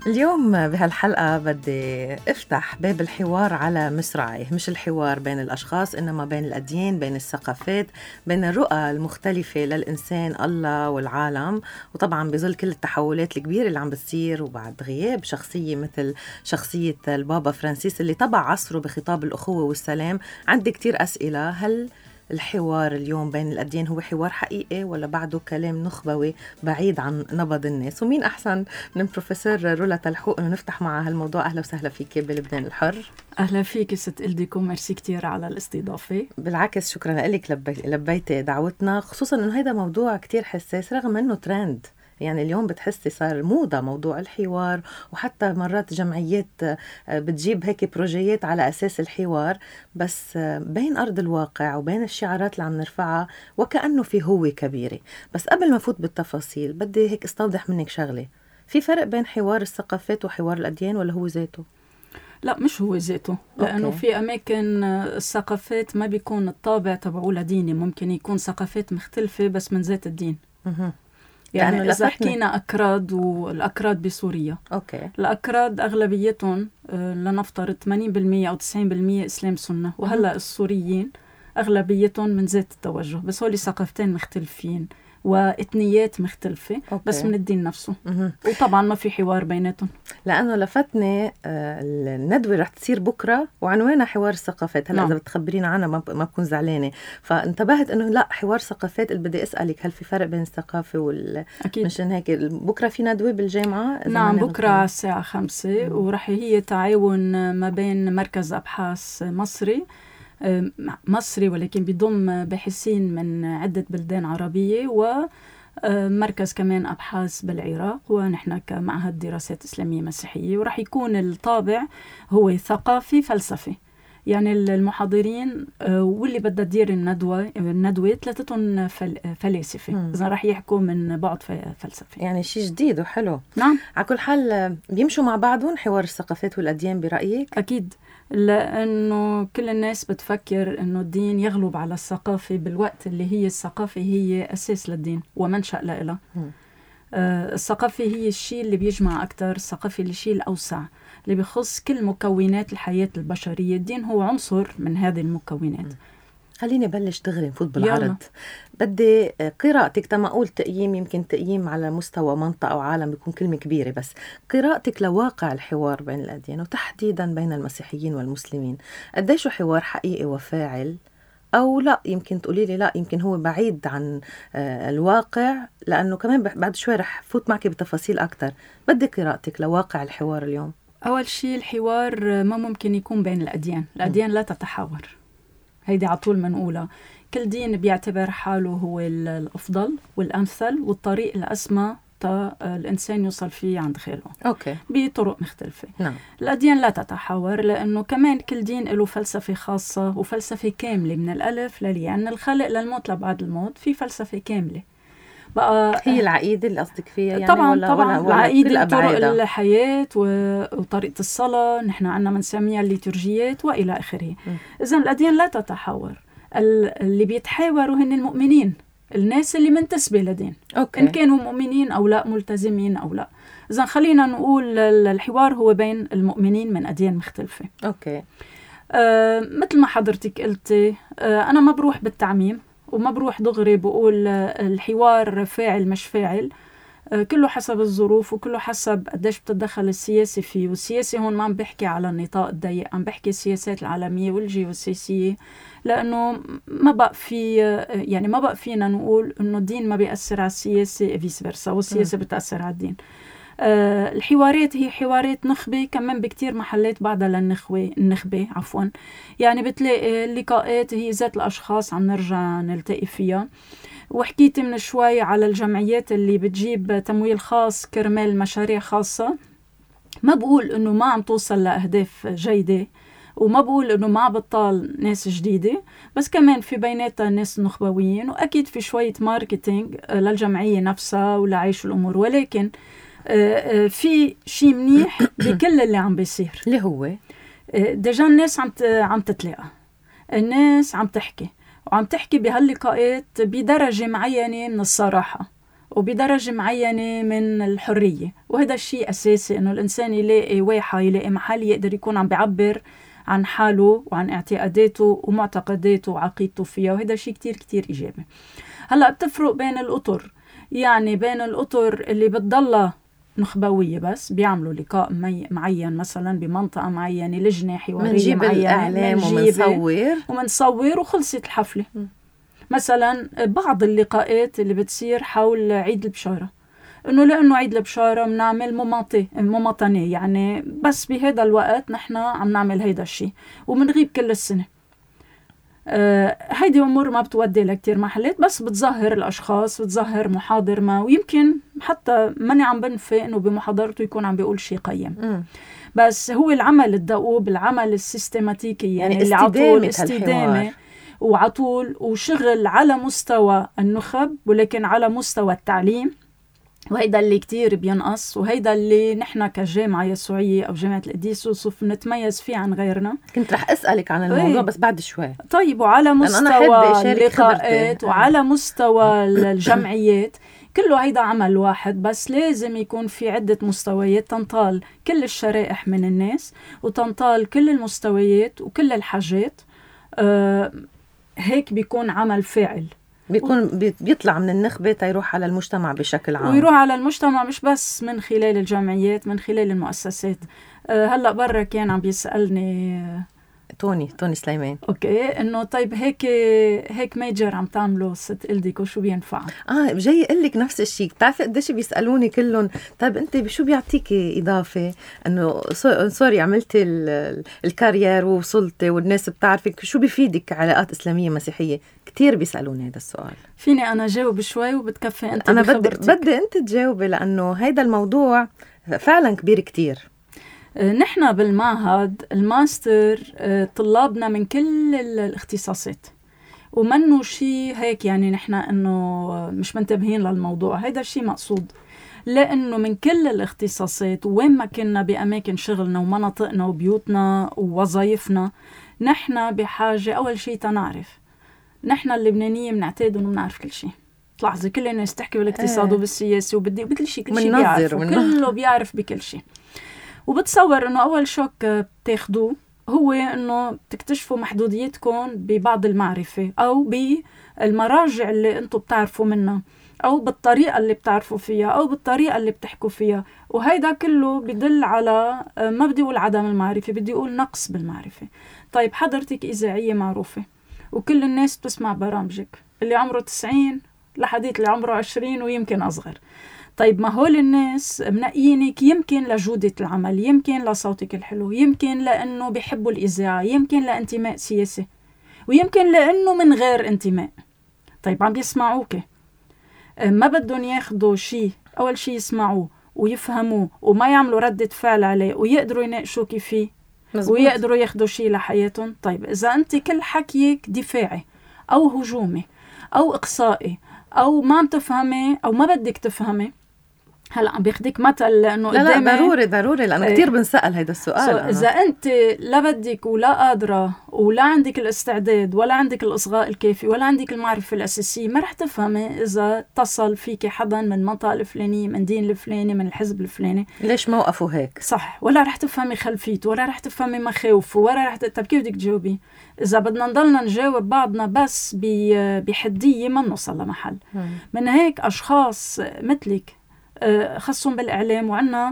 اليوم بهالحلقة بدي افتح باب الحوار على مصراعيه، مش الحوار بين الأشخاص إنما بين الأديان، بين الثقافات، بين الرؤى المختلفة للإنسان، الله والعالم. وطبعا بظل كل التحولات الكبيرة اللي عم بتصير وبعد غياب شخصية مثل شخصية البابا فرانسيس اللي طبع عصره بخطاب الأخوة والسلام، عندي كتير أسئلة. هل الحوار اليوم بين الأديان هو حوار حقيقي ولا بعده كلام نخبوي بعيد عن نبض الناس؟ ومين أحسن من بروفيسور رولا تلحوق إنه نفتح معها هالموضوع؟ أهلا وسهلا فيك بلبنان الحر. أهلا فيك ست إلديكم، ميرسي كتير على الاستضافة. بالعكس شكرا لك لبيتي دعوتنا، خصوصا إنه هيدا موضوع كتير حساس رغم إنه ترند. يعني اليوم بتحسي صار موضة موضوع الحوار، وحتى مرات جمعيات بتجيب هيك بروجيات على أساس الحوار، بس بين أرض الواقع وبين الشعارات اللي عم نرفعها وكأنه في هو كبيرة. بس قبل ما فوت بالتفاصيل بدي هيك استوضح منك شغلة، في فرق بين حوار الثقافات وحوار الأديان ولا هو ذاته؟ لا مش هو ذاته، لأنه في أماكن الثقافات ما بيكون الطابع تبعه ديني، ممكن يكون ثقافات مختلفة بس من ذات الدين. يعني إذا حكينا أكراد، والأكراد بسوريا الأكراد أغلبيتهم لنفترض 80% أو 90% إسلام سنة، وهلأ السوريين أغلبيتهم من ذات التوجه، بس هولي ثقافتين مختلفين وإثنيات مختلفة بس من الدين نفسه. وطبعا ما في حوار بيناتهم. لأنه لفتني الندوة رح تصير بكرة وعنوانها حوار الثقافات. هلأ إذا بتخبرينا عنها ما بكون زعلانة. فانتبهت إنه لا، حوار ثقافات اللي بدي أسألك هل في فرق بين الثقافة مشان هيك بكرة في ندوة بالجامعة؟ نعم بكرة على الساعة 5 ورح هي تعاون ما بين مركز أبحاث مصري ولكن بيضم باحثين من عدة بلدان عربية، ومركز كمان أبحاث بالعراق، ونحن كمعهد دراسات إسلامية مسيحية. ورح يكون الطابع هو ثقافي فلسفي، يعني المحاضرين واللي بدها تدير الندوة ثلاثتهم فلاسفة، إذا رح يحكوا من بعض فلسفي. يعني شيء جديد وحلو. نعم. على كل حال بيمشوا مع بعضهم حوار الثقافات والأديان برأيك؟ أكيد، لأنه كل الناس بتفكر أنه الدين يغلب على الثقافة، بالوقت اللي هي الثقافة هي أساس للدين ومنشأ لها. الثقافة هي الشيء اللي بيجمع أكتر، الثقافة الشيء الأوسع اللي بيخص كل مكونات الحياة البشرية. الدين هو عنصر من هذه المكونات. خليني بلش دغري نفوت بالعرض. بدي قراءتك، تما أقول تقييم، يمكن تقييم على مستوى منطقة أو عالم بيكون كلمة كبيرة، بس قراءتك لواقع الحوار بين الأديان وتحديدا بين المسيحيين والمسلمين، قديش حوار حقيقي وفاعل؟ أو لا يمكن تقولي لي لا يمكن هو بعيد عن الواقع، لأنه كمان بعد شوي رح فوت معك بتفاصيل أكتر. بدي قراءتك لواقع الحوار اليوم. أول شيء الحوار ما ممكن يكون بين الأديان. الأديان لا تتحاور، هيدي عطول منقولة. كل دين بيعتبر حاله هو الأفضل والأمثل والطريق الأسمى الإنسان يوصل فيه عند خاله بطرق مختلفة. نعم. الأديان لا تتحاور، لأنه كمان كل دين له فلسفة خاصة وفلسفة كاملة من الألف للياء، يعني الخلق للموت لبعد الموت في فلسفة كاملة. بقى هي العقيدة اللي قصدك فيها يعني؟ طبعا العقيدة، طرق الحياة وطريقة الصلاة، نحن عنا منسميها الليتورجيات وإلى آخره. إذن الأديان لا تتحاور، اللي بيتحاوروا هن المؤمنين، الناس اللي منتسبة لدين، إن كانوا مؤمنين أو لا، ملتزمين أو لا. إذن خلينا نقول الحوار هو بين المؤمنين من أديان مختلفة. مثل ما حضرتك قلتي، أنا ما بروح بالتعميم وما بروح دغري بقول الحوار فاعل مش فاعل. كله حسب الظروف وكله حسب قديش بتتدخل السياسي فيه. والسياسي هون ما عم بحكي على النطاق الضيق، عم بحكي السياسات العالمية والجيوسياسية، لأنه ما بقى فينا نقول إنه الدين ما بيأثر على السياسة فيس فيرسا، والسياسة بتأثر على الدين. الحوارات هي حوارات نخبة كمان بكتير محلات بعدها النخبة عفوا. يعني بتلاقي اللقاءات هي ذات الأشخاص عم نرجع نلتقي فيها. وحكيت من شوي على الجمعيات اللي بتجيب تمويل خاص كرمال مشاريع خاصة. ما بقول إنه ما عم توصل لأهداف جيدة، وما بقول إنه ما بطال ناس جديدة، بس كمان في بيناتها ناس نخبويين، وأكيد في شوية ماركتينج للجمعية نفسها ولعيش الأمور. ولكن في شيء منيح بكل اللي عم بيصير، اللي هو دجا الناس عم تتلاقى، الناس عم تحكي، وعم تحكي بهاللقاءات بدرجة معينة من الصراحة، وبدرجة معينة من الحرية. وهذا الشيء أساسي، إنه الإنسان يلاقي واحة، يلاقي محل يقدر يكون عم بيعبر عن حاله وعن اعتقاداته ومعتقداته وعقيدته فيها، وهذا شيء كتير كتير إيجابي. هلأ بتفرق بين الأطر، يعني بين الأطر اللي بتضلها نخبوية بس بيعملوا لقاء معين مثلا بمنطقة معينة، لجنة حوارية معينة، ومنصور وخلصت الحفلة. مثلا بعض اللقاءات اللي بتصير حول عيد البشارة، إنه لأنه عيد البشارة بنعمل مماطنة، يعني بس بهذا الوقت نحن عم نعمل هيدا الشيء ومنغيب كل السنة. هيدي أمور ما بتودي لكتير محلات، بس بتظهر الأشخاص، بتظهر محاضر ما، ويمكن حتى ماني عم بنفي إنه بمحاضرته يكون عم بيقول شيء قيم. بس هو العمل الدؤوب، العمل السيستماتيكي، يعني اللي عطول استدامة وعطول وشغل على مستوى النخب، ولكن على مستوى التعليم. وهيدا اللي كتير بينقص، وهيدا اللي نحن كجامعة يسوعية أو جامعة القديس يوسف نتميز فيه عن غيرنا. كنت رح أسألك عن الموضوع بس بعد شوي. طيب، وعلى مستوى اللقاءات وعلى مستوى الجمعيات، كله هيدا عمل واحد، بس لازم يكون في عدة مستويات تنطال كل الشرائح من الناس، وتنطال كل المستويات وكل الحاجات. هيك بيكون عمل فاعل، بيكون بيطلع من النخبة تيروح على المجتمع بشكل عام، ويروح على المجتمع مش بس من خلال الجمعيات، من خلال المؤسسات. هلأ برا كان عم بيسألني توني سليمان، اوكي، انه طيب هيك ميجر عم تعملوا ست إلديكو شو بينفع؟ جاي اقول لك نفس الشيء. بتعرفي قديش بيسالوني كلهم، طيب انت شو بيعطيكي اضافه؟ انه سوري عملتي الكارير ووصلتي والناس بتعرفك، شو بيفيدك علاقات اسلاميه مسيحيه؟ كتير بيسالوني هذا السؤال. فيني انا جاوب شوي وبتكفي انت؟ انا بدي انت تجاوبي، لانه هيدا الموضوع فعلا كبير كتير. نحن بالمعهد الماستر طلابنا من كل الاختصاصات، ومنه شيء هيك يعني نحن انه مش منتبهين للموضوع، هيدا الشيء مقصود، لانه من كل الاختصاصات وين ما كنا باماكن شغلنا ومناطقنا وبيوتنا ووظائفنا، نحن بحاجه اول شيء تنعرف. نحن اللبنانيين بنعتاد انه بنعرف كل شيء. تلاحظي كل الناس تحكي بالاقتصاد وبالسياسه وبكل شيء، كل شيء بيعرف، كله بيعرف بكل شيء. وبتصور انه اول شوك بتاخدوه هو انه تكتشفوا محدوديتكم ببعض المعرفة او بالمراجع اللي انتم بتعرفوا منها، او بالطريقة اللي بتعرفوا فيها، او بالطريقة اللي بتحكوا فيها. وهيدا كله بدل على، ما بدي اقول عدم المعرفة، بدي اقول نقص بالمعرفة. طيب حضرتك إذاعية معروفة وكل الناس بتسمع برامجك، اللي عمره 90 لحديت اللي عمره 20 ويمكن اصغر. طيب ما هول الناس منقينك يمكن لجودة العمل، يمكن لصوتك الحلو، يمكن لأنه بيحبوا الإذاعة، يمكن لانتماء سياسي، ويمكن لأنه من غير انتماء. طيب عم بيسمعوك، ما بدهم ياخدوا شيء، أول شيء يسمعوه ويفهموه وما يعملوا ردة فعل عليه ويقدروا يناقشوك فيه ويقدروا ياخدوا شيء لحياتهم. طيب إذا أنت كل حكيك دفاعي أو هجومي أو إقصائي أو ما عم تفهمي أو ما بدك تفهمي، هلا عم بياخدك مثل لانه لا ضروري لانه كثير بنسال هذا السؤال. اذا انت لا بدك ولا قادره ولا عندك الاستعداد ولا عندك الاصغاء الكافي ولا عندك المعرفه الاساسيه، ما رح تفهمي اذا اتصل فيك حدا من منطقه الفلانيه، من دين الفلاني، من الحزب الفلاني، ليش موقفه هيك، صح، ولا رح تفهمي خلفيته ولا رح تفهمي مخاوفه ولا رح طب كيف بدك تجاوبي؟ اذا بدنا نضلنا نجاوب بعضنا بس بحديه ما نوصل لمحل. من هيك اشخاص مثلك خصهم بالإعلام، وعنا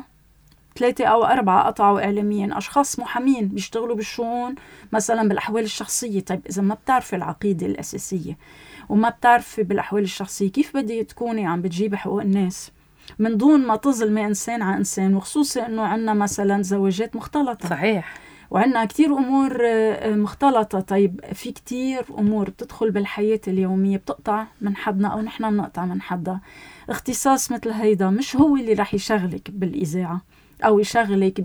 3 أو 4 قطعوا إعلاميين، أشخاص محامين بيشتغلوا بالشؤون مثلا بالأحوال الشخصية. طيب إذا ما بتعرفي العقيدة الأساسية وما بتعرفي بالأحوال الشخصية، كيف بدي تكوني عم بتجيبي حقوق الناس من دون ما تظلمي إنسان عن إنسان؟ وخصوصا إنه عنا مثلا زواجات مختلطة، صحيح، وعنا كتير أمور مختلطة. طيب في كتير أمور بتدخل بالحياة اليومية بتقطع من حدنا أو نحن بنقطع من حدا. اختصاص مثل هيدا مش هو اللي رح يشغلك بالإذاعة أو يشغلك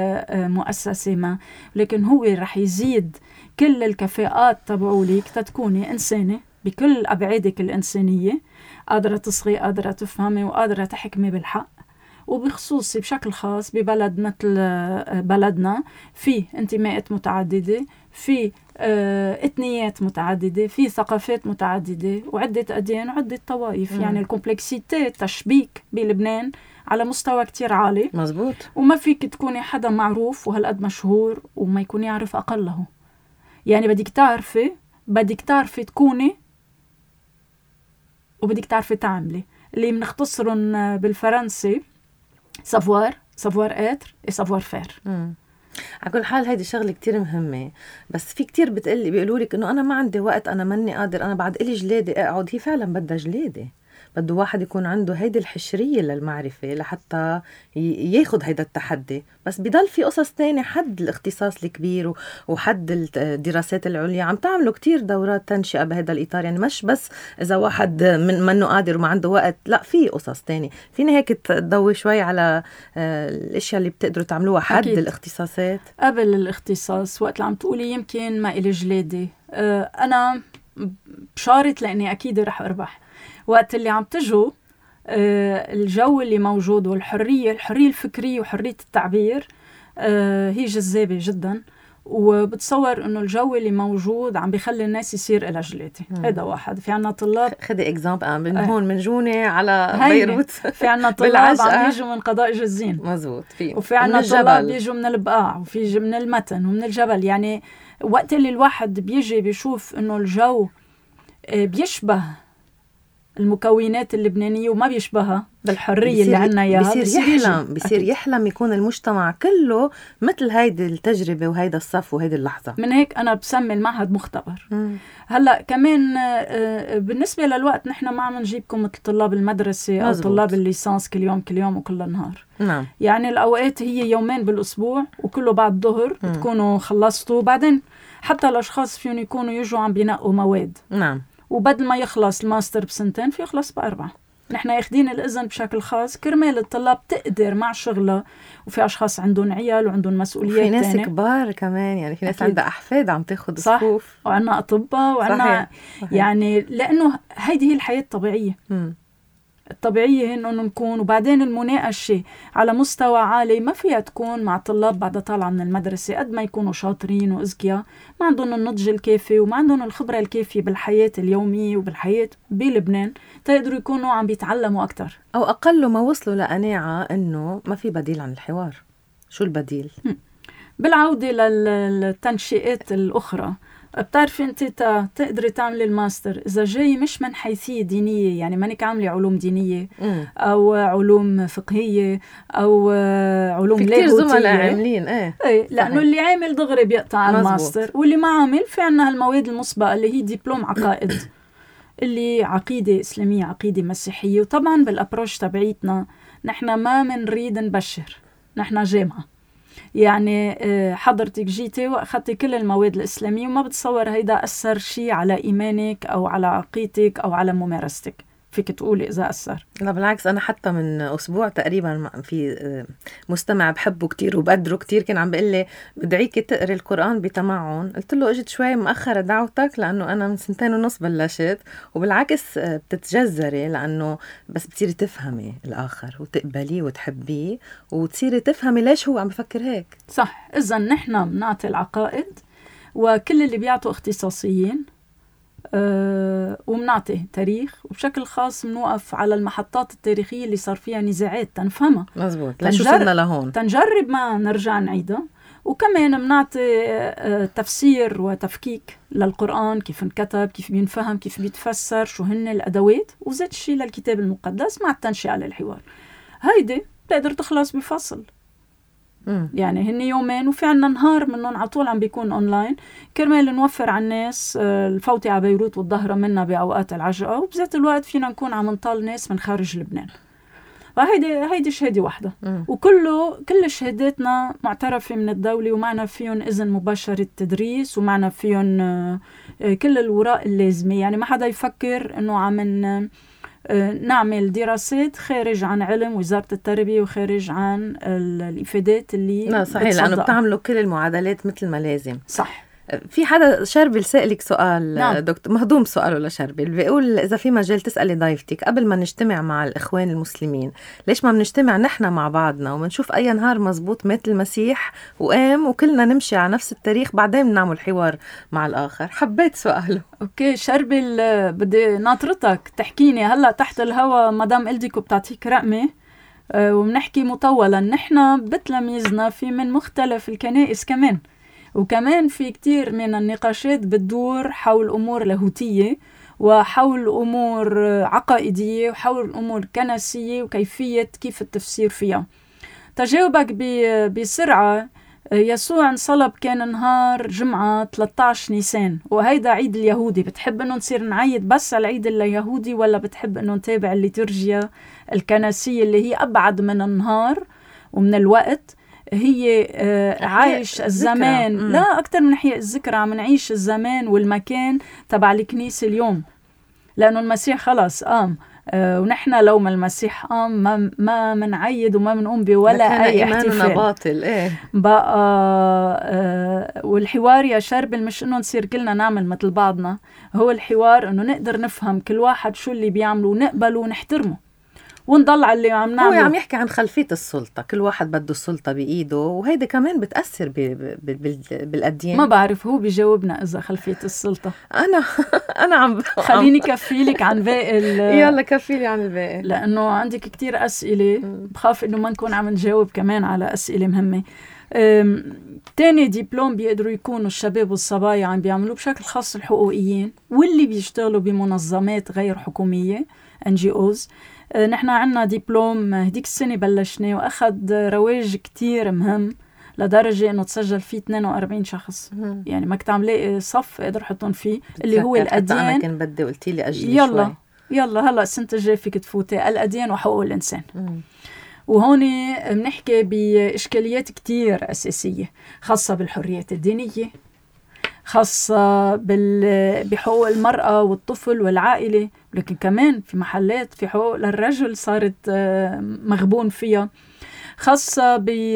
بمؤسسة ما، لكن هو رح يزيد كل الكفاءات تبعولك تتكوني إنسانة بكل أبعادك الإنسانية، قادرة تصغي، قادرة تفهمي، وقادرة تحكمي بالحق. وبخصوص بشكل خاص ببلد مثل بلدنا في انتماءات متعددة، في إثنيات متعددة، في ثقافات متعددة وعدة أديان وعدة طوائف. يعني الكومبلكسيتي، التشبيك بلبنان على مستوى كتير عالي. مزبوط. وما فيك تكوني حدا معروف وهالقد مشهور وما يكون يعرف أقله. يعني بدك تعرفي تكوني وبدك تعرفي تعملي. اللي بنختصرهم بالفرنسي سافوار اتر سافوار فير. على كل حال هيدي شغله كتير مهمه، بس في كتير بيقولوا لك انه انا ما عندي وقت، انا ماني قادر، انا بعد إلي جلاده اقعد. هي فعلا بدها جلاده، بده واحد يكون عنده هيدي الحشريه للمعرفه لحتى ياخد هيدا التحدي. بس بضل في قصص تانية، حد الاختصاص الكبير وحد الدراسات العليا. عم تعملوا كتير دورات تنشئه بهذا الاطار، يعني مش بس اذا واحد منه قادر وما عنده وقت، لا، في قصص تانية. فيني هيك تضوي شوي على الاشياء اللي بتقدروا تعملوها حد أكيد. الاختصاصات قبل الاختصاص، وقت اللي عم تقولي يمكن ما إلي جلادة، انا بشارت لاني اكيد رح اربح. وقت اللي عم تجوا الجو اللي موجود والحرية الفكرية وحرية التعبير هي جذابة جدا. وبتصور انه الجو اللي موجود عم بيخلي الناس يصير إلى جلاتي. هذا واحد. في عنا طلاب، خدي اكزامبل من هون من جوني على بيروت. في عنا طلاب عم يجوا من قضاء جزين. مزبوط. وفي عنا طلاب بيجوا من البقاع، وفي من المتن ومن الجبل. يعني وقت اللي الواحد بيجي بيشوف انه الجو بيشبه المكونات اللبنانية وما بيشبهها بالحرية اللي عنا إياها، بيصير يحلم يكون المجتمع كله مثل هيدي التجربة وهيدا الصف وهيدي اللحظة. من هيك أنا بسمي المعهد مختبر. هلأ كمان بالنسبة للوقت نحن ما عم نجيبكم مثل طلاب المدرسة أو طلاب الليسانس كل يوم وكل نهار. نعم. يعني الأوقات هي يومين بالأسبوع وكله بعد الظهر تكونوا خلصتوا. بعدين حتى الأشخاص فيهم يكونوا يجوا عم بينقوا مواد. نعم. وبدل ما يخلص الماستر ب2 في يخلص ب4. نحن ياخدين الإذن بشكل خاص كرمال الطلاب تقدر مع شغلها. وفي أشخاص عندهم عيال وعندهم مسؤوليات، في ناس كبار كمان، يعني في ناس عندها أحفاد عم تاخد صفوف، وعنا أطباء وعنا صحيح. يعني لأنه هيدي هي الحياة الطبيعية. الطبيعية إنه نكون. وبعدين المناقشة على مستوى عالي ما فيها تكون مع طلاب بعد طالعة من المدرسة. قد ما يكونوا شاطرين وأذكياء، ما عندهم النضج الكافي وما عندهم الخبرة الكافية بالحياة اليومية وبالحياة بلبنان تقدروا يكونوا عم بيتعلموا أكتر، أو أقل ما وصلوا لقناعة إنه ما في بديل عن الحوار. شو البديل؟ بالعودة للتنشئات الأخرى، بتعرفي انت تقدري تعملي الماستر اذا جاي مش من حيثيه دينيه، يعني مانك عامله علوم دينيه او علوم فقهيه او علوم لاهوتيه. في كثير زملاء عاملين لانه اللي عامل دغري بيقطع الماستر، واللي ما عامل في عنا هالمواد المسبقه اللي هي دبلوم عقائد اللي عقيده اسلاميه عقيده مسيحيه. وطبعا بالابروش تبعيتنا نحن ما منريد نبشر، نحن جامعه. يعني حضرتك جيتي وأخذتي كل المواد الإسلامية وما بتصور هيدا أثر شيء على إيمانك أو على عقيدتك أو على ممارستك. فيك تقولي إذا أثر؟ لا بالعكس، أنا حتى من أسبوع تقريبا في مستمع بحبه كتير وبقدره كتير كان عم بيقول لي بدعيكي تقري القرآن بتمعن. قلت له اجت شوي مؤخرة دعوتك، لأنه أنا من 2.5 سنين بلشت. وبالعكس بتتجذري، لأنه بس بتصيري تفهمي الآخر وتقبليه وتحبيه وتصيري تفهمي ليش هو عم بفكر هيك. صح. إذا نحن بنعطي العقائد وكل اللي بيعطوا اختصاصيين ومنعطي تاريخ، وبشكل خاص منوقف على المحطات التاريخية اللي صار فيها نزاعات تنفهمها. مزبوط. لشو صرنا لهون تنجرب ما نرجع نعيدها. وكمان منعطي تفسير وتفكيك للقرآن، كيف انكتب، كيف بينفهم، كيف بيتفسر، شو هن الأدوات، وزيت شيء للكتاب المقدس مع التنشئة للحوار. هيدي بتقدر تخلص بفصل. يعني هن يومين وفي عنا نهار منهم عطول عم بيكون أونلاين كرمال نوفر على الناس الفوتي على بيروت والظهرة منا بأوقات العجقة، وبذات الوقت فينا نكون عم نطال ناس من خارج لبنان. هيدي شهادة واحدة. كل شهاداتنا معترفة من الدولة ومعنا فيهم إذن مباشر التدريس ومعنا فيهم كل الوراء اللازمة. يعني ما حدا يفكر إنه عم نعمل دراسات خارج عن علم وزارة التربية وخارج عن الإفادات اللي لا صحيح، لأنه بتعملوا كل المعادلات مثل ما لازم. صح. في حدا شربل سألك سؤال. نعم. دكتور مهضوم سؤاله لشربل، بيقول إذا في مجال تسألي ضيفتك قبل ما نجتمع مع الإخوان المسلمين ليش ما بنجتمع نحن مع بعضنا ومنشوف أي نهار مزبوط مات المسيح وقام وكلنا نمشي على نفس التاريخ بعدين بنعمل حوار مع الآخر. حبيت سؤاله. اوكي شربل، بدي ناطرتك تحكيني هلا تحت الهوا مدام إلديكو بتعطيك رقمي وبنحكي مطولا. نحن بتلاميذنا في من مختلف الكنائس كمان، وكمان في كتير من النقاشات بتدور حول أمور لاهوتية وحول أمور عقائدية وحول أمور كنسية وكيفية كيف التفسير فيها. تجاوبك بسرعة، يسوع انصلب كان نهار جمعة 13 نيسان، وهيدا عيد اليهودي. بتحب انه نصير نعيد بس على العيد اليهودي ولا بتحب انه نتابع الليتورجيا الكنسية اللي هي أبعد من النهار ومن الوقت؟ هي عايش الزمان، لا أكتر من ناحية الذكرى، عم نعيش الزمان والمكان تبع الكنيسة اليوم، لأنه المسيح خلاص قام. ونحن لو ما المسيح قام ما منعيد وما منقوم بولا أي احتفال. باطل. إيه بقى والحوار يا شربل مش إنه نصير كلنا نعمل مثل بعضنا، هو الحوار إنه نقدر نفهم كل واحد شو اللي بيعمله ونقبله ونحترمه ونضل على اللي عم نعمله. هو عم يحكي عن خلفية السلطة، كل واحد بده السلطة بإيده، وهيدا كمان بتأثر بالأديان. ما بعرف، هو بيجاوبنا إذا خلفية السلطة. أنا عم خليني كفيلك عن باقي يلا كفيلي عن الباقي، لأنه عندك كتير أسئلة، بخاف إنه ما نكون عم نجاوب كمان على أسئلة مهمة. تاني دبلوم بيقدروا يكونوا الشباب والصبايا عم بيعملوه بشكل خاص الحقوقيين واللي بيشتغلوا بمنظمات غير حكومية NGOs. نحن عنا دبلوم هديك السنة بلشناه وأخذ رواج كتير مهم لدرجة إنه تسجل فيه 42 شخص. يعني ما كنت عم لاقي صف أقدر حطهم فيه، اللي هو الأديان. أنا كان بدي قلتي لي أجلي يلا يلا هلأ السنة الجاية فيك تفوتي الأديان وحقوق الإنسان. وهون بنحكي بإشكاليات كتير أساسية خاصة بالحريات الدينية، خاصة بحقوق المرأة والطفل والعائلة، لكن كمان في محلات في حقوق للرجل صارت مغبون فيها، خاصة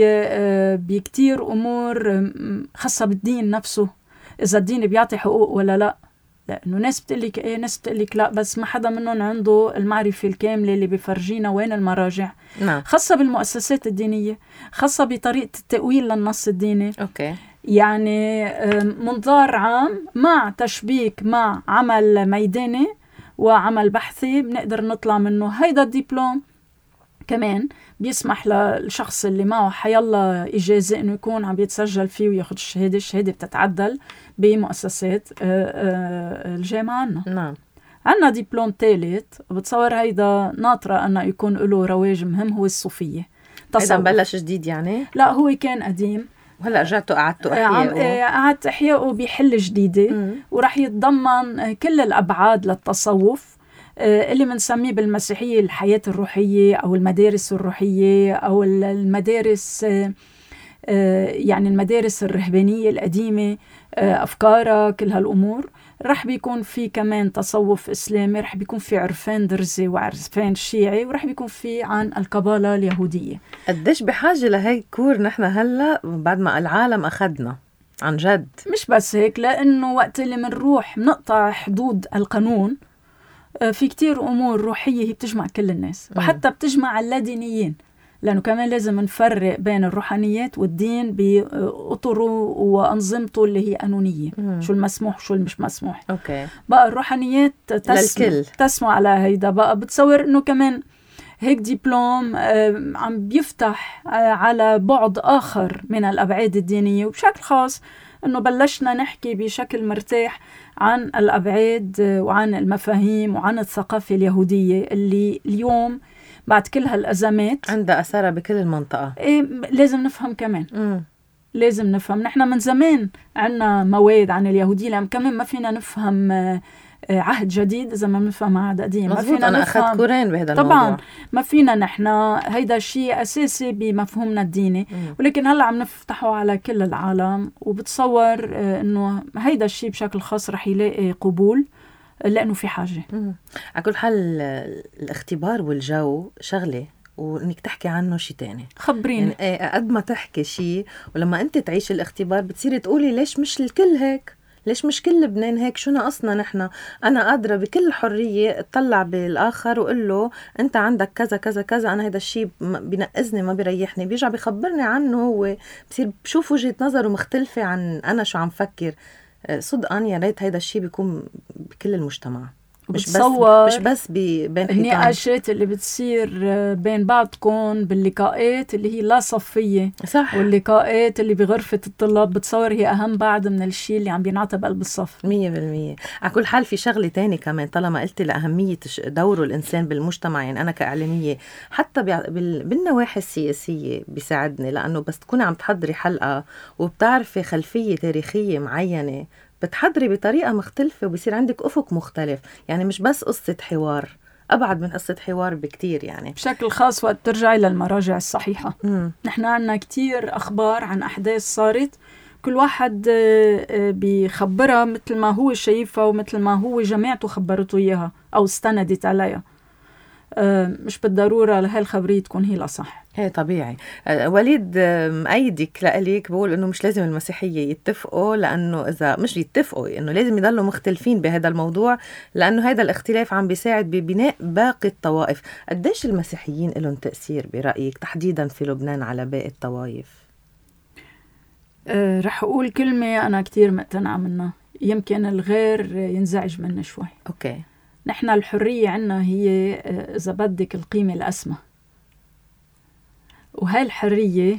بكتير أمور خاصة بالدين نفسه، إذا الدين بيعطي حقوق ولا لا. لأنه ناس بتقلك إيه ناس بتقلك لا، بس ما حدا منهم عنده المعرفة الكاملة اللي بيفرجينا وين المراجع. خاصة بالمؤسسات الدينية، خاصة بطريقة التأويل للنص الديني. أوكي. يعني منظار عام مع تشبيك مع عمل ميداني وعمل بحثي بنقدر نطلع منه. هيدا الدبلوم كمان بيسمح للشخص اللي معه حيالله إجازة إنه يكون عم بيتسجل فيه وياخد الشهادة. الشهادة بتتعدل بمؤسسات الجامعة عنا. نعم. عنا دبلوم ثالث، بتصور هيدا ناطرة أنه يكون له رواج مهم، هو الصوفية. هيدا مبلش جديد يعني؟ لا هو كان قديم وهلا رجعتوا قعدتوا احياء. قعدت احياء بحل جديده وراح يتضمن كل الابعاد للتصوف اللي بنسميه بالمسيحيه الحياه الروحيه او المدارس الروحيه او المدارس يعني المدارس الرهبانيه القديمه، افكارها كل هالامور. رح بيكون في كمان تصوف إسلامي، رح بيكون في عرفان درزي وعرفان شيعي، ورح بيكون في عن القبالة اليهودية. قديش بحاجة لهي كور نحن هلأ بعد ما العالم أخدنا عن جد؟ مش بس هيك، لأنه وقت اللي منروح نقطع حدود القانون في كتير أمور روحية هي بتجمع كل الناس وحتى بتجمع اللادينيين، لأنه كمان لازم نفرق بين الروحانيات والدين بأطره وأنظمته اللي هي قانونية. شو المسموح شو المش مسموح. أوكي. بقى الروحانيات تسمع على هيدا. بقى بتصور إنه كمان هيك دبلوم عم بيفتح على بعد آخر من الأبعاد الدينية، وبشكل خاص إنه بلشنا نحكي بشكل مرتاح عن الأبعاد وعن المفاهيم وعن الثقافة اليهودية اللي اليوم بعد كل هالأزمات عندها أثرها بكل المنطقة. لازم نفهم كمان. لازم نفهم. نحن من زمان عنا مواد عن اليهودية، لأن كمان ما فينا نفهم عهد جديد إذا ما نفهم عهد قديم. ما فينا أنا نفهم. أخذت كورين بهذا الموضوع. طبعا ما فينا نحن، هيدا الشيء أساسي بمفهومنا الديني. ولكن هلأ عم نفتحه على كل العالم، وبتصور إنه هيدا الشيء بشكل خاص رح يلاقي قبول لأنه في حاجة. على كل حال الاختبار والجو شغلة وإنك تحكي عنه شيء تاني. خبريني. يعني قد ما تحكي شيء ولما أنت تعيش الاختبار بتصيري تقولي ليش مش الكل هيك، ليش مش كل لبنان هيك، شو ناقصنا نحن. أنا قادرة بكل حرية اطلع بالآخر وقول له أنت عندك كذا كذا كذا، أنا هيدا الشيء بنقزني ما بيريحني، بيرجع بيخبرني عنه هو، بصير بشوف وجهة نظره مختلفة عن أنا شو عم فكر. صدقا يا ريت هيدا الشيء بيكون بكل المجتمع، مش بس بين حيطان. النقاشات اللي بتصير بين بعضكم باللقاءات اللي هي لا صفية، صح، واللقاءات اللي بغرفة الطلاب بتصور هي أهم بعد من الشيء اللي عم بينعطى بقلب الصف. 100%. على كل حال في شغلة تاني كمان، طالما قلت لأهمية دوره الإنسان بالمجتمع، يعني أنا كإعلامية حتى بالنواحي السياسية بيساعدني، لأنه بس تكوني عم تحضري حلقة وبتعرفي خلفية تاريخية معينة بتحضري بطريقة مختلفة وبيصير عندك أفق مختلف. يعني مش بس قصة حوار، أبعد من قصة حوار بكتير. يعني بشكل خاص وقت ترجعي للمراجع الصحيحة. نحن عنا كتير أخبار عن أحداث صارت، كل واحد بيخبرها مثل ما هو شايفها ومثل ما هو جماعته خبرته إياها أو استندت عليها. مش بالضرورة لهالخبرية تكون هي الأصح. هي طبيعي. وليد مأيدك لأليك بقول إنه مش لازم المسيحية يتفقوا، لأنه إذا مش يتفقوا إنه لازم يضلوا مختلفين بهذا الموضوع، لأنه هذا الاختلاف عم بيساعد ببناء باقي الطوائف. قديش المسيحيين لهم تأثير برأيك تحديدا في لبنان على باقي الطوائف؟ رح أقول كلمة أنا كتير مقتنعة منها، يمكن الغير ينزعج منها شوي. أوكي. نحن الحرية عنا هي إذا بدك القيمة الأسمى، وهاي الحرية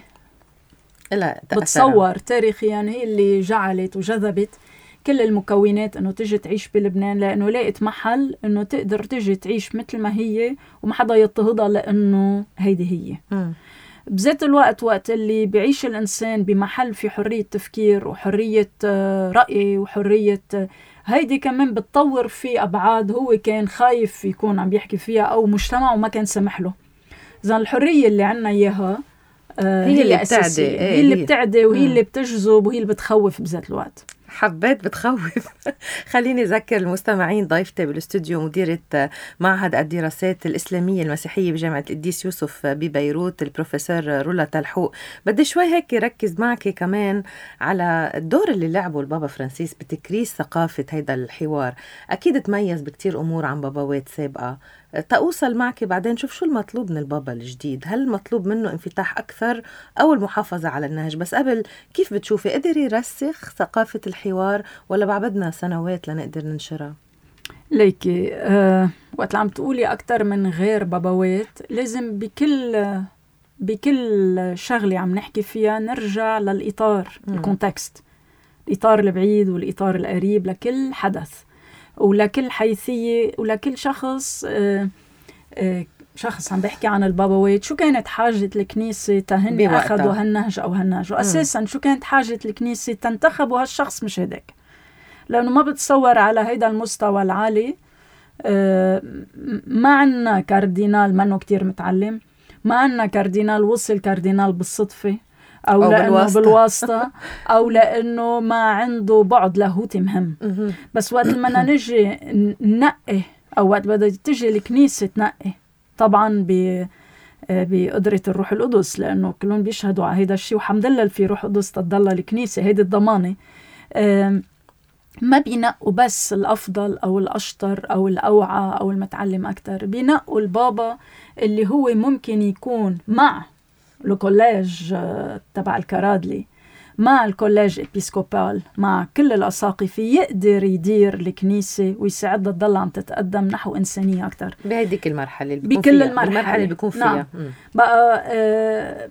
بتصور تاريخيا هي اللي جعلت وجذبت كل المكونات أنه تجي تعيش بلبنان، لأنه لقيت محل أنه تقدر تجي تعيش مثل ما هي وما حدا يضطهدها لأنه هيدي هي. بذات الوقت وقت اللي بيعيش الإنسان بمحل في حرية تفكير وحرية رأي وحرية، هيدي كمان بتطور في أبعاد هو كان خايف يكون عم بيحكي فيها أو مجتمعه ما كان سمح له. إذن الحرية اللي عنا إياها هي اللي أساسية، هي اللي بتعدي وهي اللي بتجذب وهي اللي بتخوف بذات الوقت. حبيت بتخوف. خليني أذكر المستمعين ضيفتي بالاستوديو مديرة معهد الدراسات الإسلامية المسيحية بجامعة القديس يوسف ببيروت البروفيسور رولا تلحوق. بدي شوي هيك ركز معك كمان على الدور اللي لعبه البابا فرانسيس بتكريس ثقافة هيدا الحوار. أكيد تميز بكتير أمور عن باباوات سابقة. تأوصل معك بعدين شوف شو المطلوب من البابا الجديد، هل المطلوب منه انفتاح أكثر أو المحافظة على النهج؟ بس قبل كيف بتشوفي قدر يرسخ ثقافة الحوار ولا بعدنا سنوات لنقدر ننشرها؟ ليكي وقت عم تقولي أكتر من غير باباوات لازم بكل شغلة عم نحكي فيها نرجع للإطار الكونتكست، الإطار البعيد والإطار القريب لكل حدث ولكل حيثية ولكل شخص. شخص عم بحكي عن الباباوات، شو كانت حاجة الكنيسة تهني أخذوا هالنهج أو هالنهج، وأساساً شو كانت حاجة الكنيسة تنتخبوا هالشخص مش هداك، لأنه ما بتصور على هيدا المستوى العالي. ما عنا كاردينال منه كتير متعلم، ما عنا كاردينال وصل كاردينال بالصدفة أو لأنه بالواسطة أو لأنه ما عنده بعد لاهوتي مهم. بس وقت ما نجي ننقي أو وقت بدأ تجي الكنيسة تنقي، طبعا بقدرة الروح القدس، لأنه كلهم بيشهدوا على هيدا الشيء وحمد لله في روح قدس تضل الكنيسة، هيدي الضمانة. ما بينقوا بس الأفضل أو الأشطر أو الأوعى أو المتعلم أكتر، بينقوا البابا اللي هو ممكن يكون مع الكوليج تبع الكرادلي، مع الكوليج إبيسكوبال، مع كل الأساقفة، يقدر يدير الكنيسة ويساعدها تضل عم تتقدم نحو إنسانية أكتر بهديك المرحلة اللي بكل المرحلة اللي بيكون فيها. نعم. بقى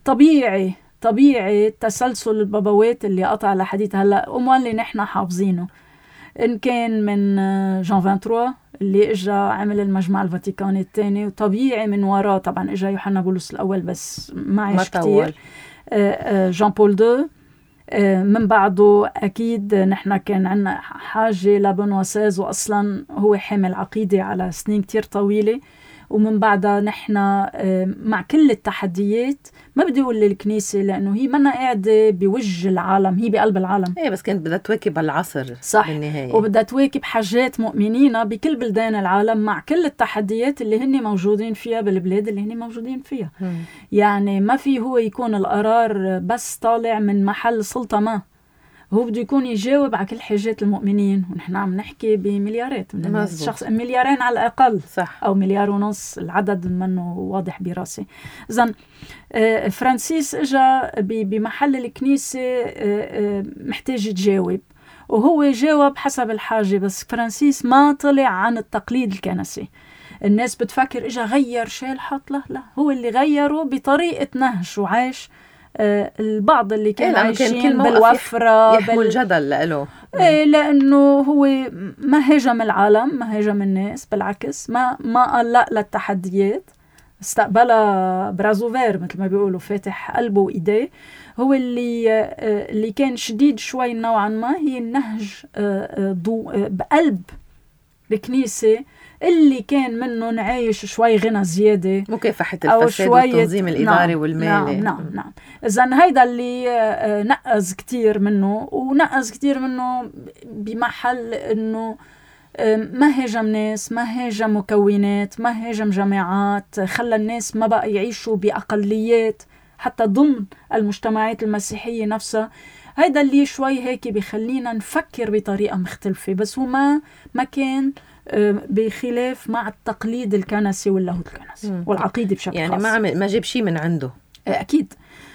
طبيعي تسلسل البابوات اللي قطع لحديث هلأ اللي نحن حافظينه، إن كان من جان 23 اللي إجا عمل المجمع الفاتيكاني الثاني، وطبيعي من وراء طبعا إجا يوحنا بولس الأول بس ما عاش كتير، جان بول 2 من بعده. أكيد نحن كان عنا حاجة لبنوا 16 وأصلا هو حامل عقيدة على سنين كتير طويلة، ومن بعدها نحن مع كل التحديات، ما بدي أقول للكنيسة لأنه هي منا قاعدة بوجه العالم، هي بقلب العالم. بس كانت بدها تواكب العصر صح بالنهاية، وبدها تواكب حاجات مؤمنين بكل بلدان العالم مع كل التحديات اللي هن موجودين فيها بالبلاد اللي هن موجودين فيها. يعني ما في هو يكون القرار بس طالع من محل سلطة، ما هو بده يكون يجاوب على كل حاجات المؤمنين، ونحن عم نحكي بمليارات من الناس، شخص مليارين على الأقل. صح. أو 1.5 مليار، العدد منه واضح براسي. إذن فرانسيس إجا بمحل الكنيسة محتاج يتجاوب، وهو جاوب حسب الحاجة، بس فرانسيس ما طلع عن التقليد الكنسي. الناس بتفكر إجا غير شيء حط، لا هو اللي غيره بطريقة نهج وعاش. البعض اللي كانوا عايشين بالوفرة يحمل جدل لأله، لأنه هو ما هاجم العالم، ما هاجم الناس، بالعكس ما قال لا للتحديات، استقبلها برازوفير مثل ما بيقولوا، فاتح قلبه وإيديه. هو اللي كان شديد شوي نوعا ما هي النهج بقلب الكنيسة اللي كان منه نعيش شوي غنى زيادة، مكافحة الفساد والتنظيم الإداري والمالي. نعم. إذن هيدا اللي نقز كتير منه، ونقز كتير منه بمحل إنه ما هاجم ناس، ما هاجم مكونات، ما هاجم جماعات، خلى الناس ما بقى يعيشوا بأقليات حتى ضمن المجتمعات المسيحية نفسها. هيدا اللي شوي هيك بيخلينا نفكر بطريقة مختلفة، بس هو ما كان بخلاف مع التقليد الكنسي واللاهوت الكنسي والعقيدة بشكل يعني خاص. ما جاب شيء من عنده. أكيد.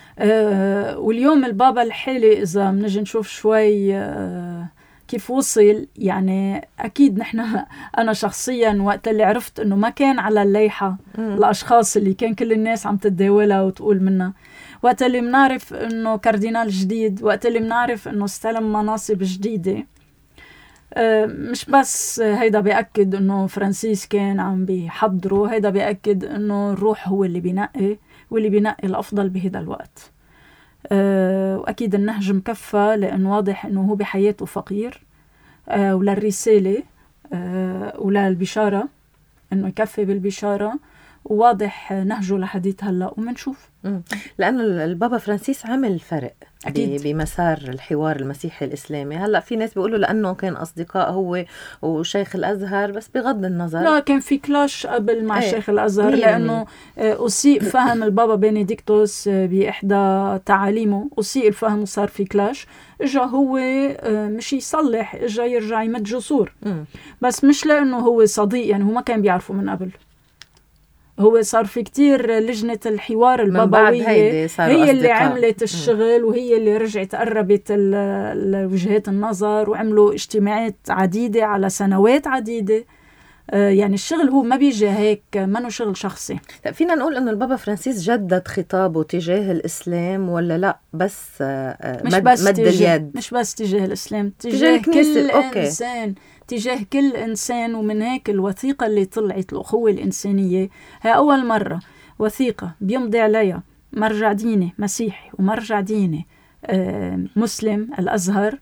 واليوم البابا الحالي إذا منجي نشوف شوي كيف وصل، يعني أكيد نحن أنا شخصيا وقت اللي عرفت أنه ما كان على الليحة الأشخاص اللي كان كل الناس عم تتداولها وتقول منها، وقت اللي منعرف أنه كاردينال جديد، وقت اللي منعرف أنه استلم مناصب جديدة، مش بس هيدا بيأكد أنه فرانسيس كان عم بيحضره، هيدا بيأكد أنه الروح هو اللي بينقي، واللي بينقي الأفضل بهذا الوقت. وأكيد النهج مكفى، لأنه واضح أنه هو بحياته فقير، وللرسالة وللبشارة أنه يكفي بالبشارة، وواضح نهجه لحديث هلأ ومنشوف. لأنه البابا فرانسيس عمل فرق أكيد بمسار الحوار المسيحي الإسلامي. هلأ في ناس بيقولوا لأنه كان أصدقاء هو وشيخ الأزهر، بس بغض النظر لا، كان في كلاش قبل مع شيخ الأزهر، لأنه أسيء فهم البابا بنديكتوس بإحدى تعاليمه، أسيء الفهم وصار في كلاش. إجا هو مش يصلح، إجا يرجع يمد جسور، بس مش لأنه هو صديق، يعني هو ما كان بيعرفه من قبل. هو صار في كتير لجنة الحوار البابوية هي اللي عملت الشغل، وهي اللي رجعت قربت الوجهات النظر، وعملوا اجتماعات عديدة على سنوات عديدة. يعني الشغل هو ما بيجي هيك، منه شغل شخصي. فينا نقول أنه البابا فرانسيس جدد خطابه تجاه الإسلام ولا لا؟ بس مد اليد، مش بس تجاه الإسلام، تجاه كل إنسان، تجاه كل إنسان. ومن هيك الوثيقة اللي طلعت الأخوة الإنسانية هي أول مرة وثيقة بيمضي عليها مرجع ديني مسيحي ومرجع ديني مسلم الأزهر،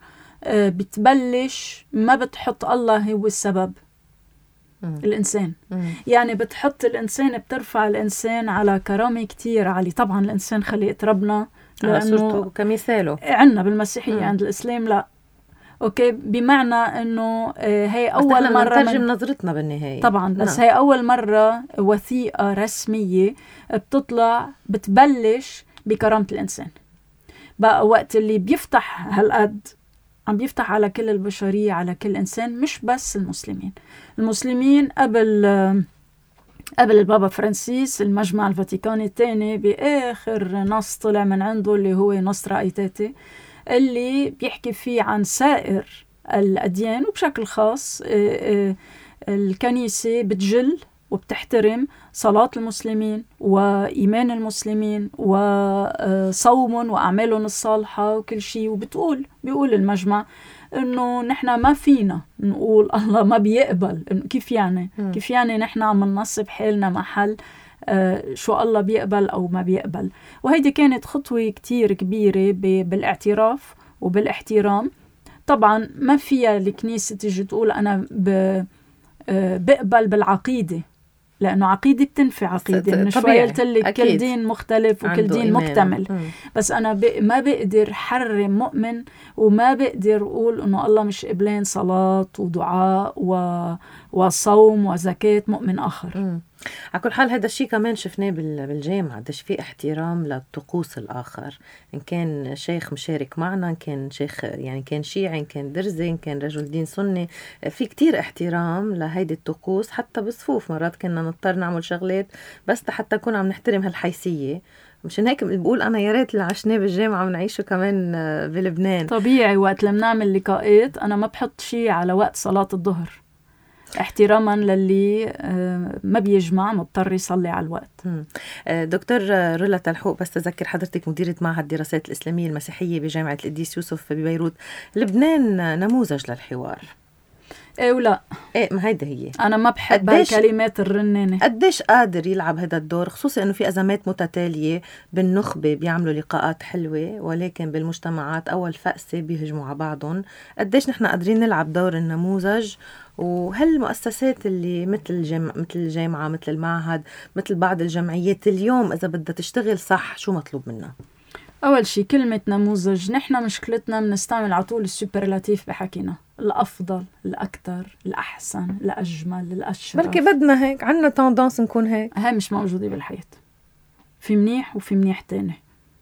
بتبلش ما بتحط الله هو السبب، الإنسان. يعني بتحط الإنسان، بترفع الإنسان على كرامة كتير عالي. طبعا الإنسان خليقة ربنا، لأنه كمثاله عندنا بالمسيحية، عند الإسلام لا. أوكي، بمعنى أنه هي أول مرة نترجم نظرتنا بالنهاية طبعا، بس هي أول مرة وثيقة رسمية بتطلع بتبلش بكرامة الإنسان. بقى وقت اللي بيفتح هالقد عم بيفتح على كل البشرية، على كل إنسان، مش بس المسلمين قبل البابا فرانسيس. المجمع الفاتيكاني الثاني بآخر نص طلع من عنده اللي هو نص رأيتاتي، اللي بيحكي فيه عن سائر الأديان، وبشكل خاص الكنيسة بتجل وبتحترم صلاة المسلمين وإيمان المسلمين وصومهم وأعمالهم الصالحة وكل شيء. بيقول المجمع إنه نحنا ما فينا نقول الله ما بيقبل. إنه كيف يعني نحنا عم ننصب حالنا محل شو الله بيقبل أو ما بيقبل. وهيدي كانت خطوة كتير كبيرة بالاعتراف وبالاحترام. طبعا ما فيها الكنيسة تيجي تقول أنا بقبل بالعقيدة لأنه عقيدة بتنفي عقيدة. من شوي قلت لك كل دين مختلف وكل دين إيمان. مكتمل. بس أنا ما بقدر حرم مؤمن، وما بقدر أقول إنه الله مش قبلين صلاة ودعاء وصوم وزكاة مؤمن آخر. على كل حال هذا الشيء كمان شفناه بالجامعة، قديش في احترام للطقوس الآخر، إن كان شيخ مشارك معنا، إن كان شيخ يعني كان شيعي، إن كان درزي، إن كان رجل دين سني، في كتير احترام لهيدي الطقوس. حتى بالصفوف مرات كنا نضطر نعمل شغلات بس حتى نكون عم نحترم هالحيثية. مشان هيك بقول أنا يا ريت اللي عشناه بالجامعة ونعيشه كمان بلبنان. طبيعي وقت لما نعمل لقاءات أنا ما بحط شيء على وقت صلاة الظهر، احتراما للي ما بيجمع مضطر يصلي على الوقت. دكتور رولا تلحوق، بس تذكر حضرتك مديرة معهد الدراسات الإسلامية المسيحية بجامعة القديس يوسف ببيروت. لبنان نموذج للحوار؟ ايه ولا ايه، ما هيدا هي. انا ما بحب هالكلمات الرنانه. قديش قادر يلعب هذا الدور، خصوصا انه في ازمات متتاليه بالنخبه بيعملوا لقاءات حلوه، ولكن بالمجتمعات اول فأسة بيهجموا على بعضهم. قديش نحن قادرين نلعب دور النموذج؟ وهالمؤسسات اللي مثل الجامعه، مثل المعهد، مثل بعض الجمعيات اليوم اذا بدها تشتغل صح شو مطلوب منها؟ اول شيء كلمه نموذج، نحن مشكلتنا بنستعمل على طول السوبرلاتيف بحكينا، الأفضل، الأكثر، الأحسن، الأجمل، الأشرف. بركي بدنا هيك، عنا تندانس نكون هيك. هاي مش موجودة بالحياة. في منيح وفي منيح تاني.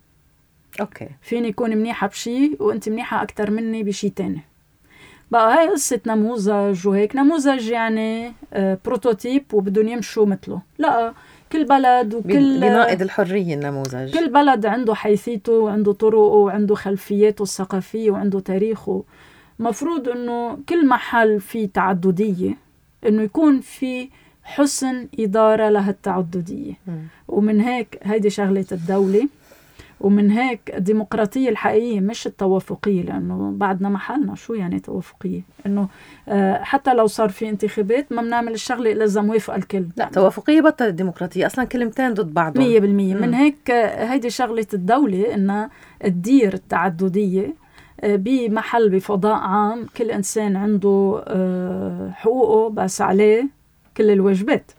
أوكي. فيني يكون منيحة بشي وأنت منيحة أكتر مني بشي تاني. بقى هاي قصة نموذج وهيك. نموذج يعني بروتوتيب وبدون يمشوا مثله. لا، كل بلد وكل بنائد الحرية النموذج. كل بلد عنده حيثيته وعنده طرقه وعنده خلفياته الثقافية وعنده تاريخه. مفروض انه كل محل فيه تعددية، انه يكون في حسن إدارة لهالتعددية. ومن هيك هيدي شغلة الدولة، ومن هيك الديمقراطية الحقيقية مش التوافقية، لأنه بعدنا محلنا. شو يعني توافقية؟ إنه حتى لو صار في انتخابات ما بنعمل الشغلة إلا إذا موافق الكل. لا، توافقية بطل الديمقراطية، أصلا كلمتين ضد بعضهم 100%. من هيك هيدي شغلة الدولة، إنها تدير التعددية بمحل بفضاء عام، كل إنسان عنده حقوقه بس عليه كل الواجبات.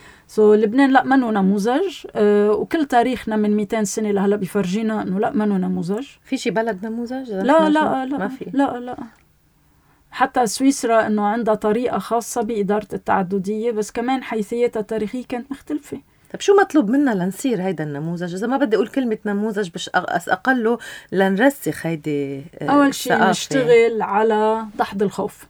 لبنان لا، منو نموذج، وكل تاريخنا من 200 سنة لهلا بيفرجينا انه لا، منو نموذج. في شي بلد نموذج؟ لا ما في. لا. حتى سويسرا انه عندها طريقة خاصة بإدارة التعددية، بس كمان حيثيتها التاريخية كانت مختلفة. طب شو مطلوب منا لنصير هيدا النموذج؟ إذا ما بدي أقول كلمة نموذج بس أقله لنرسخ هيدي أول شيء نشتغل على دحض الخوف.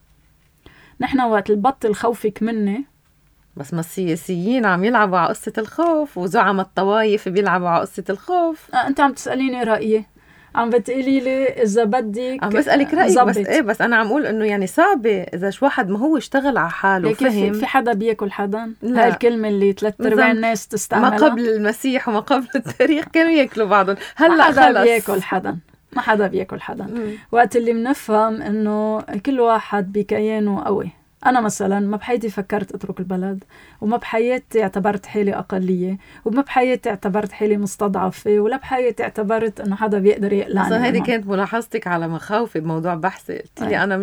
نحن وقت البطل خوفك مني، بس ما السياسيين عم يلعبوا على قصة الخوف، وزعم الطوايف بيلعبوا على قصة الخوف. أنت عم تسأليني رأيي، عم بتقولي لي إذا بدك، عم بسألك رأيك. بس أنا عم أقول إنه يعني صعبة إذا واحد ما هو اشتغل على حاله وفهم. في حدا بياكل حدا؟ هاي الكلمة اللي 3/4 الناس تستعملها. ما قبل المسيح وما قبل التاريخ كانوا ياكلوا بعضهم. هلا ما حدا بياكل حدا، ما حدا بياكل حدا. وقت اللي بنفهم إنه كل واحد بكيانه قوي. أنا مثلا ما بحياتي فكرت أترك البلد، وما بحياتي اعتبرت حالي أقلية، وما بحياتي اعتبرت حالي مستضعفة، ولا بحياتي اعتبرت أنه حدا بيقدر يقلعني. أصلا هذه كانت ملاحظتك على مخاوفي بموضوع بحثي. قلت لي أنا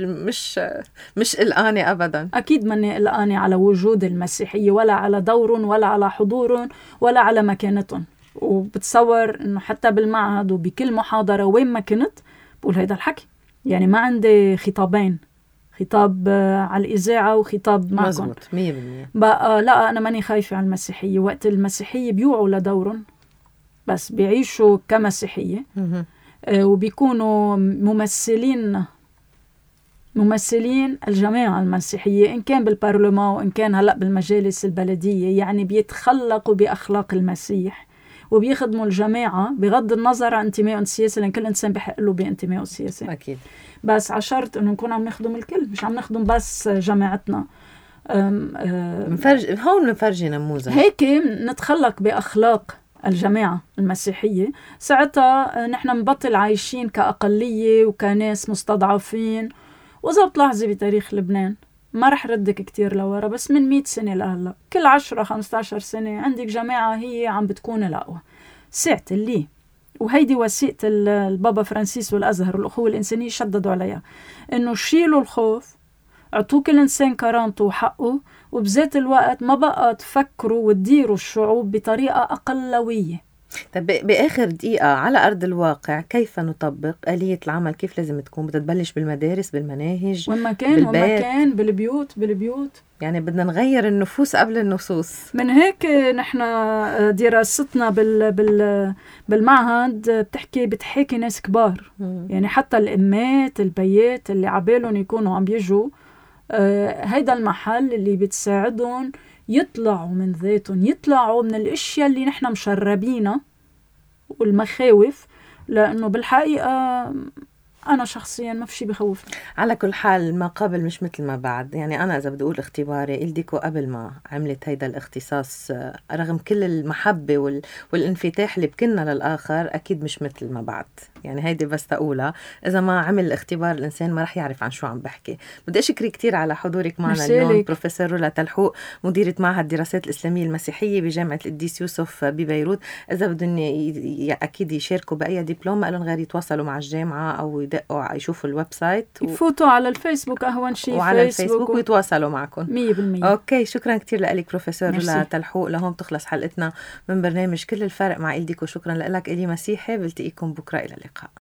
مش قلقانة أبدا. أكيد مني قلقانة على وجود المسيحية، ولا على دور، ولا على حضور، ولا على مكانتهم. وبتصور أنه حتى بالمعهد وبكل محاضرة وين ما كنت بقول هيدا الحكي. يعني ما عندي خطابين، خطاب على الإذاعة وخطاب معكم. مزبوط 100%. بقى لا، أنا ماني خايفة على المسيحية. وقت المسيحية بيوعوا لدورهم، بس بيعيشوا كمسيحية، وبيكونوا ممثلين الجماعة المسيحية، إن كان بالبرلمان وإن كان هلأ بالمجالس البلدية. يعني بيتخلقوا بأخلاق المسيح وبيخدموا الجماعة بغض النظر عن انتمائهم السياسي، لأن كل إنسان بحق له بانتمائه السياسي. أكيد. بس عشرت إنه نكون عم نخدم الكل، مش عم نخدم بس جماعتنا. هون نفرجي نموذج هيك نتخلق بأخلاق الجماعة المسيحية. ساعتها نحن نبطل عايشين كأقلية وكناس مستضعفين. وإذا بتلاحظي بتاريخ لبنان، ما رح ردك كتير لورا، بس من 100 سنة لهلا كل 10-15 سنة عندك جماعة هي عم بتكون الأقوى. ساعة اللي وهيدي وثيقة البابا فرانسيس والأزهر والأخوة الإنسانية شددوا عليها، إنه شيلوا الخوف، اعطوا كل إنسان كرامته وحقه، وبذات الوقت ما بقى تفكروا وتديروا الشعوب بطريقة أقلوية. طب بآخر دقيقة، على أرض الواقع كيف نطبق آلية العمل؟ كيف لازم تكون؟ بتبلش بالمدارس، بالمناهج، بالبيت، بالبيوت. يعني بدنا نغير النفوس قبل النصوص. من هيك نحن دراستنا بالمعهد بتحكي ناس كبار. يعني حتى الأمات البيات اللي عبالهم يكونوا عم بيجوا هيدا المحل اللي بتساعدهم يطلعوا من ذاتهم، يطلعوا من الاشياء اللي نحن مشربينها والمخاوف، لانه بالحقيقه انا شخصيا ما في شيء بخوفني. على كل حال ما قبل مش مثل ما بعد. يعني انا اذا بدي اقول اختباري، إلديكو قبل ما عملت هيدا الاختصاص رغم كل المحبه والانفتاح اللي بكنا للاخر، اكيد مش مثل ما بعد. يعني هيدي بس تقولها، اذا ما عمل الاختبار الانسان ما رح يعرف عن شو عم بحكي. بدي اشكرك كتير على حضورك معنا اليوم بروفيسور رولا تلحوق، مديره معهد الدراسات الاسلاميه المسيحيه بجامعه القديس يوسف ببيروت. اذا بدهم اكيد يشاركوا باي دبلوم، ما لهم غير يتواصلوا مع الجامعه او يدقوا يشوفوا الويب سايت، يفوتوا على الفيسبوك اهون شيء، وعلى الفيسبوك ويتواصلوا معكم 100%. اوكي، شكرا كتير لك بروفيسور رولا تلحوق. لهون تخلص حلقتنا من برنامج كل الفرق مع إلديكو. شكرا لك إلي مسيحي، بلتقيكم بكره، الى اللقاء.